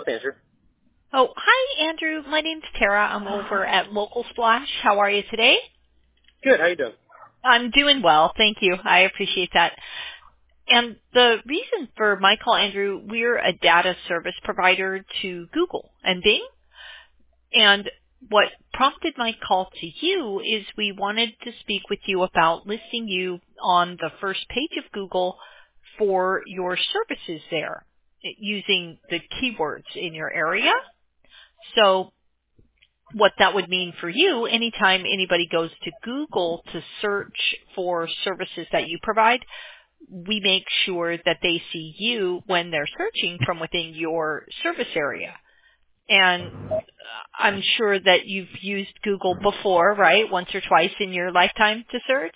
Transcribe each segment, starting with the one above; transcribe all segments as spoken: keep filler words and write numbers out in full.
it's Andrew. Oh, hi, Andrew. My name's Tara. I'm over at Local Splash. How are you today? Good. How you doing? I'm doing well. Thank you. I appreciate that. And the reason for my call, Andrew, we're a data service provider to Google and Bing. And what prompted my call to you is we wanted to speak with you about listing you on the first page of Google for your services there using the keywords in your area. So what that would mean for you, anytime anybody goes to Google to search for services that you provide, we make sure that they see you when they're searching from within your service area. And I'm sure that you've used Google before, right? Once or twice in your lifetime to search?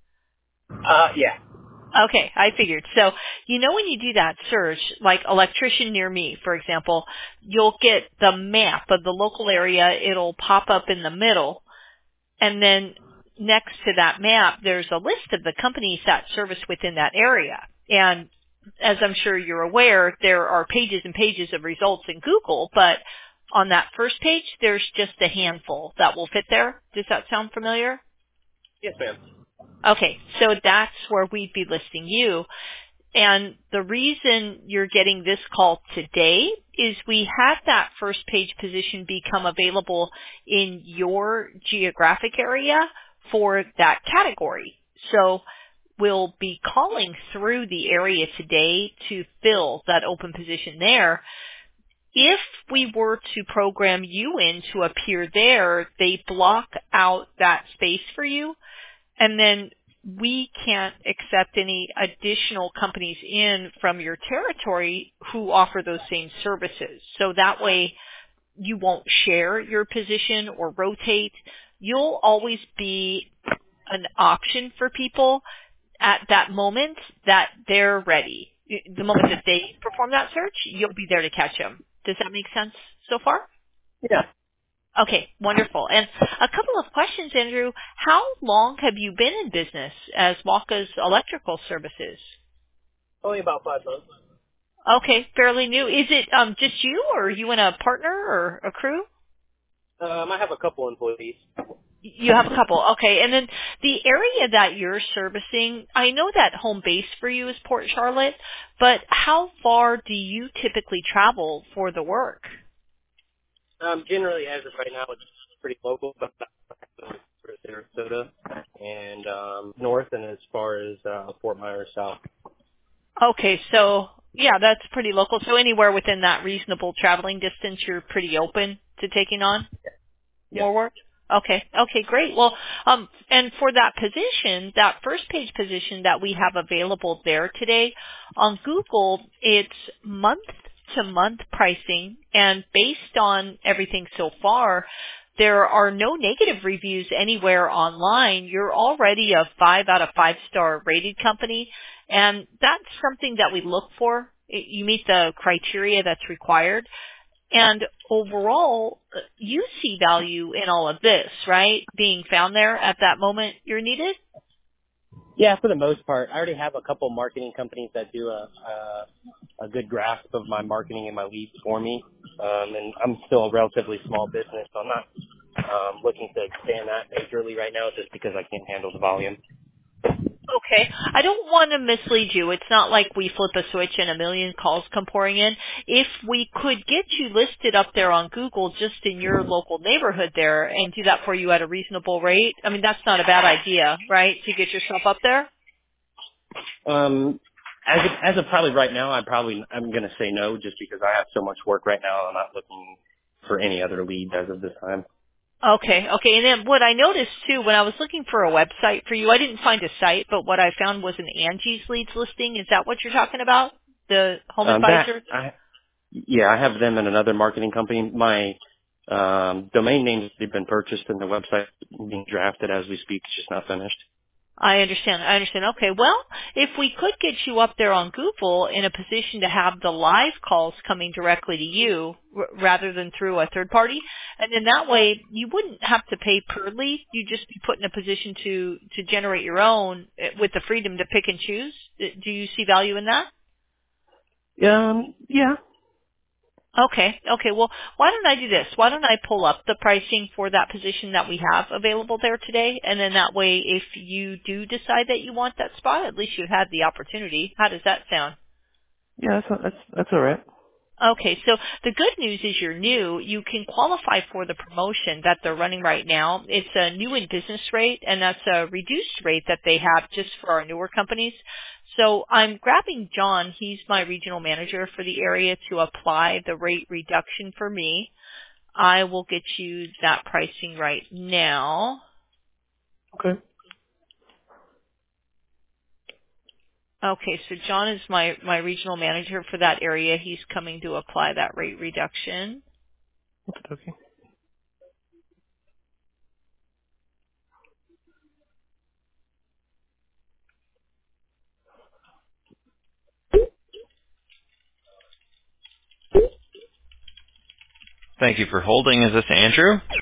Uh, yeah. Okay, I figured. So, you know when you do that search, like electrician near me, for example, you'll get the map of the local area. It'll pop up in the middle. And then next to that map, there's a list of the companies that service within that area. And as I'm sure you're aware, there are pages and pages of results in Google, but on that first page, there's just a handful that will fit there. Does that sound familiar? Yes, ma'am. Okay, so that's where we'd be listing you. And the reason you're getting this call today is we had that first page position become available in your geographic area for that category. So we'll be calling through the area today to fill that open position there. If we were to program you in to appear there, they block out that space for you. And then we can't accept any additional companies in from your territory who offer those same services. So that way you won't share your position or rotate. You'll always be an option for people at that moment that they're ready. The moment that they perform that search, you'll be there to catch them. Does that make sense so far? Yeah. Okay, wonderful. And a couple of questions, Andrew. How long have you been in business as Walka's Electrical Services? Only about five months. Okay, fairly new. Is it um, just you, or are you and a partner or a crew? Um, I have a couple employees. You have a couple. Okay, and then the area that you're servicing, I know that home base for you is Port Charlotte, but how far do you typically travel for the work? Um, generally, as of right now, it's pretty local, but for Sarasota and um, north, and as far as uh, Fort Myers south. Okay, so yeah, that's pretty local. So anywhere within that reasonable traveling distance, you're pretty open to taking on Yes. more work? Okay, okay, great. Well, um, and for that position, that first page position that we have available there today, on Google, it's month to month pricing, and based on everything so far, there are no negative reviews anywhere online. You're already a five out of five star rated company, and that's something that we look for. You meet the criteria that's required. And overall, you see value in all of this, right? Being found there at that moment you're needed? Yeah, for the most part. I already have a couple marketing companies that do a, a, a good grasp of my marketing and my leads for me. Um, and I'm still a relatively small business, so I'm not um, looking to expand that majorly right now just because I can't handle the volume. Okay. I don't want to mislead you. It's not like we flip a switch and a million calls come pouring in. If we could get you listed up there on Google just in your local neighborhood there and do that for you at a reasonable rate, I mean, that's not a bad idea, right, to get yourself up there? Um, as of, as of probably right now, I probably I'm going to say no just because I have so much work right now. I'm not looking for any other leads as of this time. Okay, okay. And then what I noticed too, when I was looking for a website for you, I didn't find a site, but what I found was an Angie's Leads listing. Is that what you're talking about? The home Um, that advisor? I yeah, I have them in another marketing company. My um, domain names have been purchased and the website being drafted as we speak. It's just not finished. I understand. I understand. Okay. Well, if we could get you up there on Google in a position to have the live calls coming directly to you r- rather than through a third party, and then that way you wouldn't have to pay per lead. You'd just be put in a position to, to generate your own eh, with the freedom to pick and choose. Eh, Do you see value in that? Um, yeah. Okay. Okay. Well, why don't I do this? Why don't I pull up the pricing for that position that we have available there today, and then that way, if you do decide that you want that spot, at least you've had the opportunity. How does that sound? Yeah, that's that's that's all right. Okay, so the good news is you're new. You can qualify for the promotion that they're running right now. It's a new in business rate, and that's a reduced rate that they have just for our newer companies. So I'm grabbing John. He's my regional manager for the area to apply the rate reduction for me. I will get you that pricing right now. Okay. Okay, so John is my, my regional manager for that area. He's coming to apply that rate reduction. Okay. Okay. Thank you for holding. Is this Andrew?